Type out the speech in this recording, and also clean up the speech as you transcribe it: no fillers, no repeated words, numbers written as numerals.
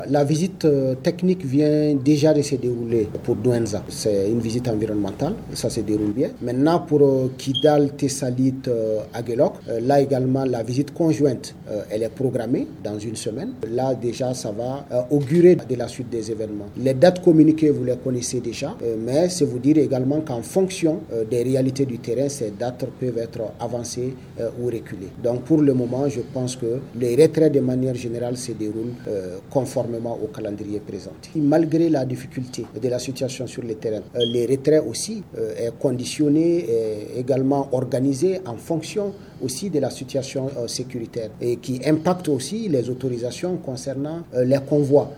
La visite technique vient déjà de se dérouler pour Douentza. C'est une visite environnementale, ça se déroule bien. Maintenant, pour Kidal, Tessalit, Aguelok, là également, la visite conjointe, elle est programmée dans une semaine. Là, déjà, ça va augurer de la suite des événements. Les dates communiquées, vous les connaissez déjà, mais c'est vous dire également qu'en fonction des réalités du terrain, ces dates peuvent être avancées ou reculées. Donc, pour le moment, je pense que les retraits, de manière générale, se déroulent conformément au calendrier présenté. Malgré la difficulté de la situation sur le terrain, les retraits aussi est conditionné et également organisé en fonction aussi de la situation sécuritaire et qui impacte aussi les autorisations concernant les convois.